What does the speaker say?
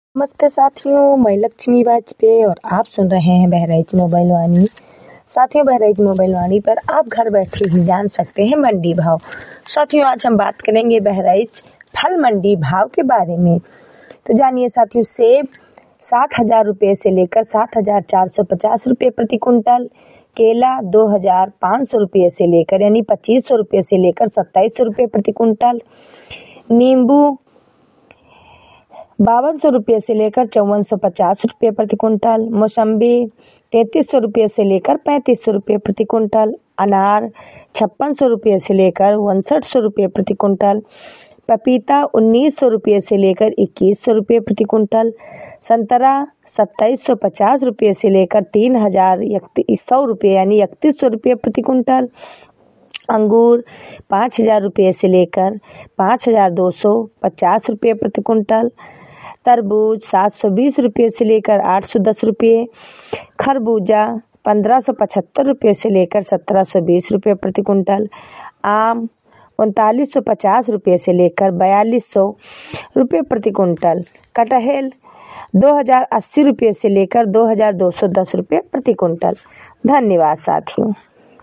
नमस्ते साथियों, मैं लक्ष्मी वाजपेयी और आप सुन रहे हैं बहराइच मोबाइल वाणी। साथियों, बहराइच मोबाइल वाणी पर आप घर बैठे ही जान सकते हैं मंडी भाव। साथियों, आज हम बात करेंगे बहराइच फल मंडी भाव के बारे में। तो जानिए साथियों, सेब 7,000 रुपये से लेकर 7,450 रुपये प्रति कुंटल, केला 2,500 रुपये से लेकर यानी 2,500 रुपये से लेकर 2,700 रुपये प्रति कुंटल, नींबू 5,200 रुपये से लेकर 5,450 रुपये प्रति कुंटल, मौसम्बी 3,300 रुपये से लेकर 3,500 रुपये प्रति कुंटल, अनार 5,600 रुपये से लेकर 6,900 रुपये प्रति कुंटल, पपीता 1,900 रुपये से लेकर 2,100 रुपये प्रति कुंटल, संतरा 2,750 रुपये से लेकर 3,100 रुपये यानी 3,100 रुपये प्रति कुंटल, अंगूर 5,000 रुपये से लेकर 5,250 रुपये प्रति कुंटल, तरबूज 720 रुपये से लेकर 810 रुपये, खरबूजा 1,575 रुपये से लेकर 1,720 रुपये प्रति कुंटल, आम 3,950 रुपये से लेकर 4,200 रुपये प्रति कुंटल, कटहल 2,080 रुपये से लेकर 2,210 रुपये प्रति कुंटल। धन्यवाद साथियों।